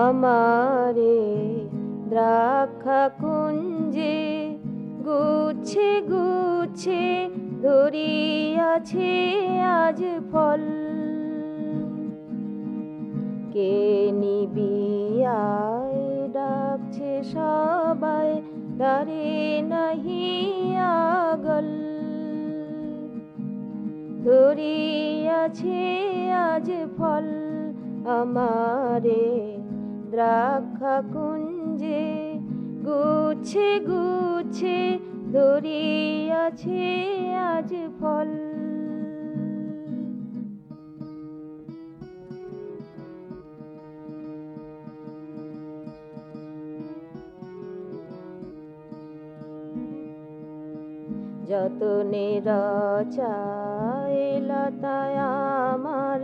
আমারে দ্রাক্ষা কুঞ্জে গুচ্ছে গুচ্ছে ধরিয়াছে আজ ফল। কে নিবিয়ায় ডাকছে সবাই, দ্বারে নাহি আগল। ধরিয়াছে আজ ফল আমারে দ্রাক্ষা কুঞ্জে গুচ্ছে গুচ্ছে ধরিয়াছে আজ ফল। যতনে রচায় লতায় আমার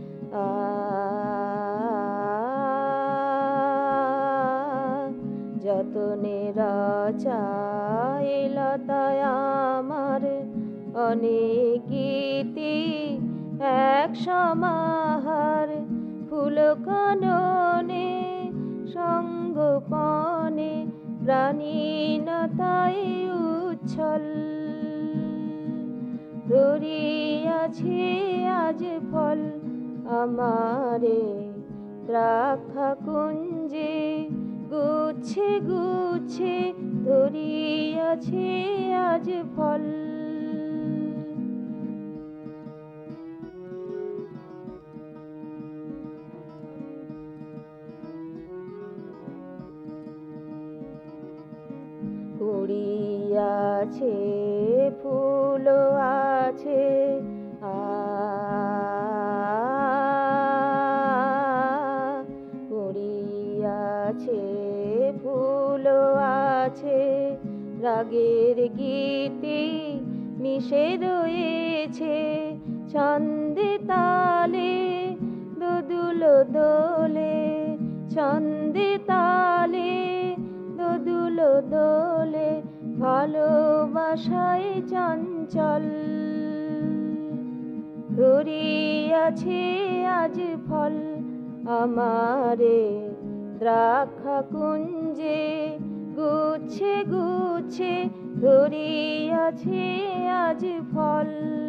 যতনে রচায় লতায় আমার অনেক গীতি এক সমাহার। ফুল কাননে সঙ্গোপনে প্রাণীনতায় উচ্ছল। ধরিয়াছে আজ ফল আমারে দ্রাক্ষা কুঞ্জে গুচ্ছে গুচ্ছে ধরিয়াছে আজ ফল। কুড়ি আছে ফুল আছে কুড়ি আছে ফুল আছে রাগের গীতি মিশে রয়েছে। ছন্দে তালে দোদুল দোলে, ছন্দে তালে দোদুল দোলে, ভালোবাসায় চঞ্চল। ধরিয়াছে আজ ফল আমারে দ্রাক্ষা কুঞ্জে গুচ্ছে গুচ্ছে ধরিয়াছে আজ ফল।